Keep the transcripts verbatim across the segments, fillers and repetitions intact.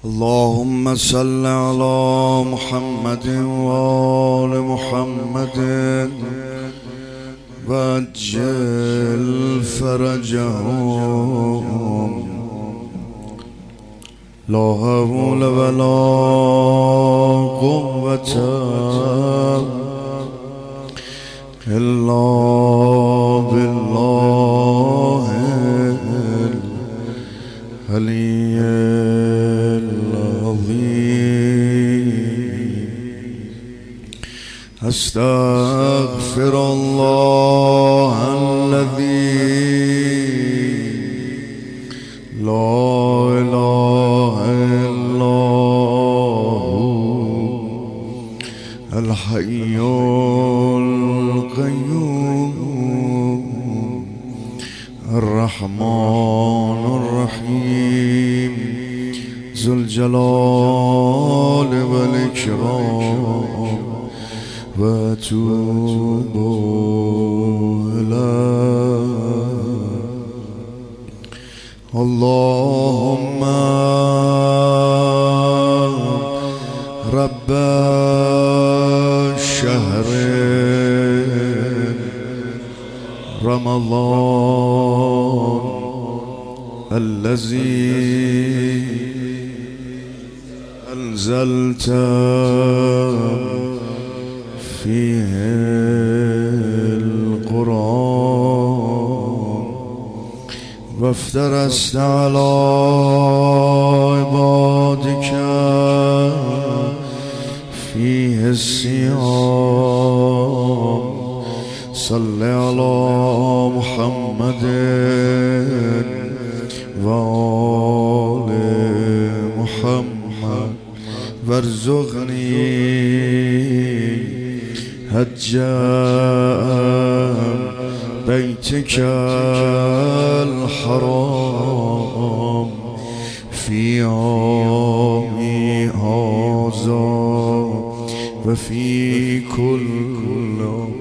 اللهم صل على محمد وآل محمد وعجل فرجهم. لا حول ولا قوة إلا بالله العلي العظيم. أستغفر الله الذي لا إله إلا هو الحي القيوم الرحمن الرحيم ذو الجلال والإكرام وأتوب إليه. اللهم رب الشهر رمضان الذي أنزلت فيه القرآن وافترست على عبادك فيه الصيام. صل على محمد وآل محمد وارزقني حج بيتك الحرام في عامي هذا وفي كل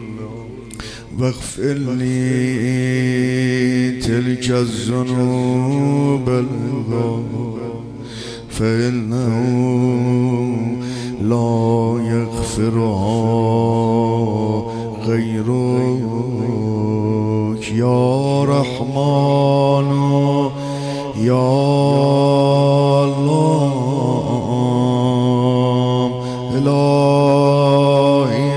واغفر لي تلك الذنوب فإنه لا يغفرها غيرك يا رحمن يا الله إلهي.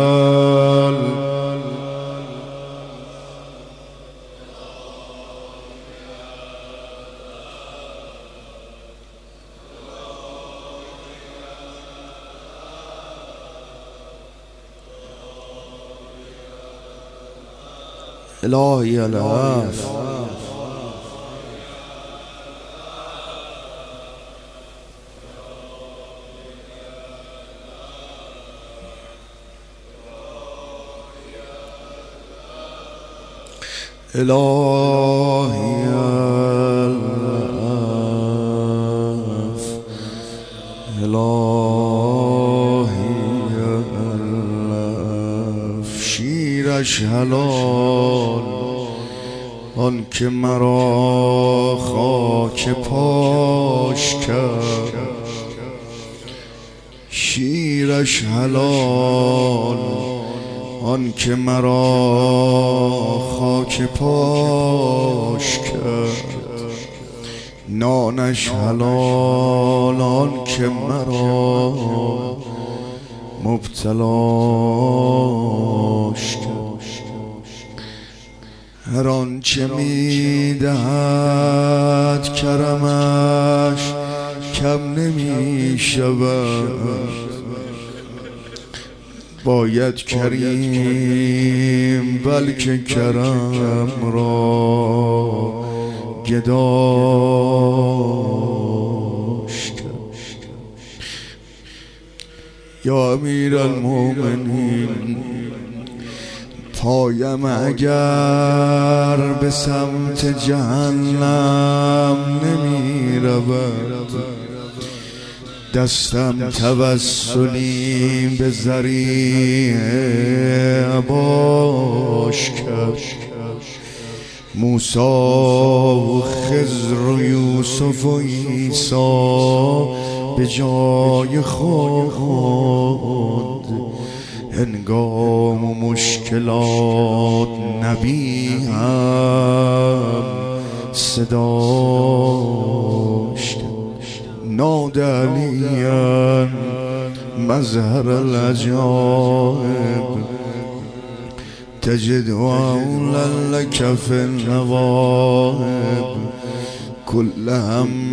إلهي العافية. إلهي العافية. إلهي العافية. شیرش حلال آن که مرا خاک پاش کرد. شیرش حلال آن که مرا خاک پاش کرد. نانش حلال آن که مرا مبتلاش کرد. هر آنچه میدهد کرمش کم نمی شود. باید کریم بلکه کرم را گداش کرد. یا امیر المؤمنین پایم اگر به سمت جهنم نمی رود. دستم توسلی به ذریعه عباش کرد. موسی و خضر و یوسف و عیسی به جای خود هنگام و مشکلات نبی هم صداشت نادى عليا مظهر العجائب تجد عولا لك في النوائب كل هم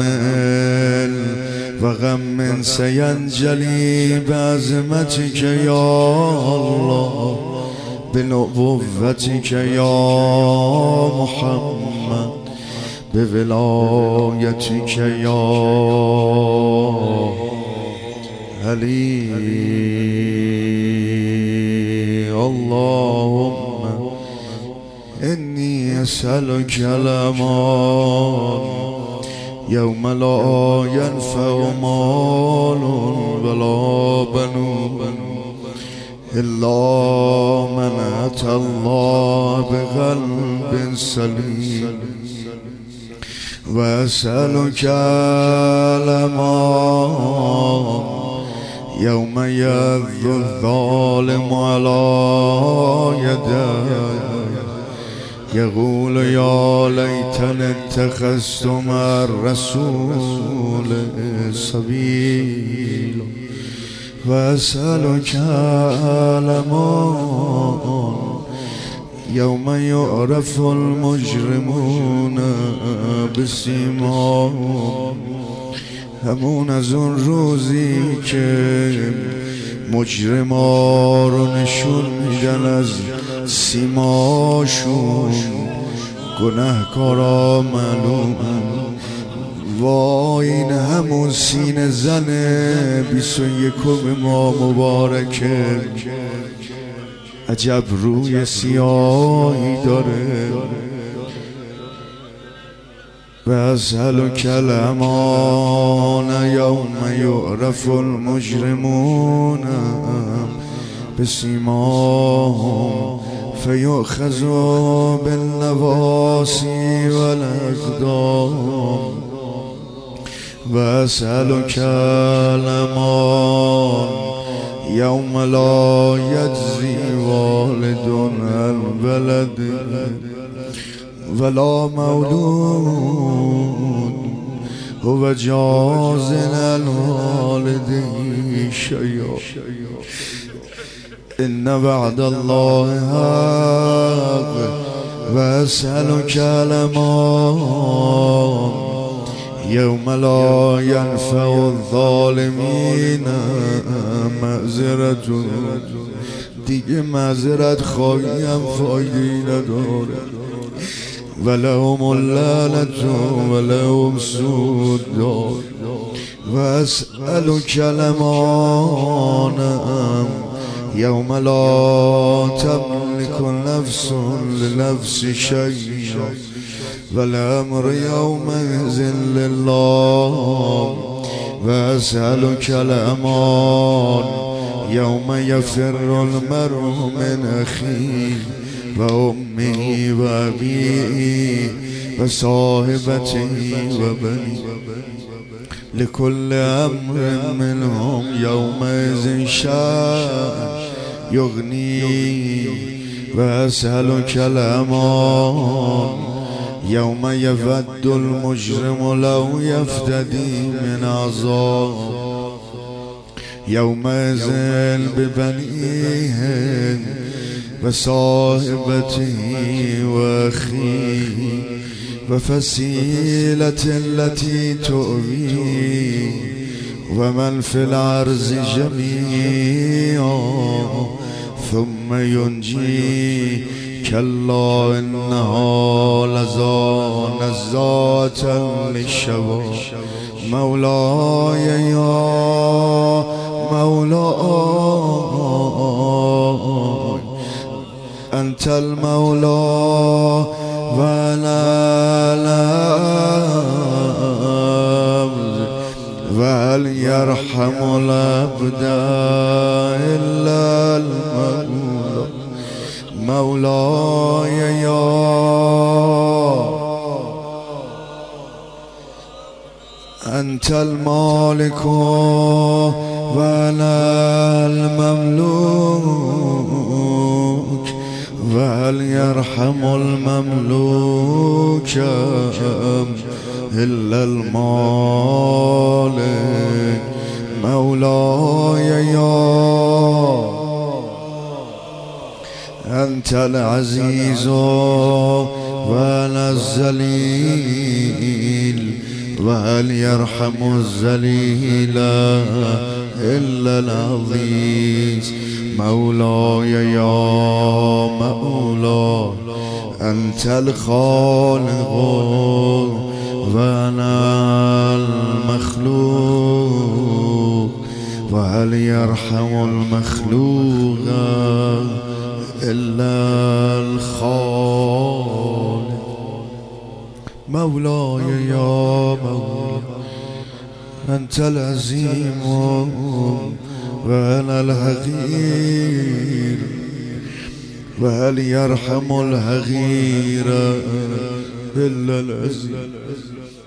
وغم سينجلي بعظمتك يا الله بنبوتك يا محمد بولايتك يا علي اللهم إني أسألك الأمان يوم لا ينفع مال ولا بنون إلا من أتى الله بقلب سليم وأسألك الأمان يوم يذل الظالم على يديه يقول يا ليتني اتخذت مع الرسول سبيلا وأسألك الأمان يوم يعرف المجرمون بسيماهم همون از اون روزی که مجرما رو نشون میدن از سیماشون گناهکارا معلوم وای این همون سینه زنه بیست و یکم ما مبارکه عجب روی سیاهی داره وأسألك الأمان يوم يعرف المجرمون بسيماهم فيؤخذ بالنواصي والأقدام وأسألك الأمان يوم لا يجزي والد عن ولده ولا مولود هو جاز عن والده شيئا إن وعد الله حق وأسألك الأمان يوم لا ينفع الظالمين معذرة دیگه معذرت خواهی هم فایده‌ای نداره ولهم اللعنة ولهم سوء الدار وأسألك الأمان يوم لا تملك نفس لنفس شيئا والأمر يومئذ لله وأسألك الأمان يوم يفر المرء من أخيه وأمه وأبيه وصاحبته وبنيه لكل أمر منهم يومئذ شأن يغنيه وأسألك الأمان يوم يود المجرم لو يفتدي من عذاب يومئذ ببنيه وصاحبته وأخيه وفصيلة التي تؤويه ومن في الأرض جميعا ثم ينجي كلا إنها لظى نزاة للشوى مولاي يا مولاي أنت المولى وأنا العبد وهل يرحم العبد إلا المولى مولاي يا أنت المالك وأنا المملوك، وهل يرحم المملوك إلا المالك. مولاي يا أنت العزيز وأنا الذليل، وهل يرحم الذليل إلا العزيز. مولاي يا مولاي أنت الخالق وأنا المخلوق، وهل يرحم المخلوق إلا الخالق. مولاي يا مولاي أنت العظيم وأنا الحقير، وهل يرحم الحقير إلا العزيز.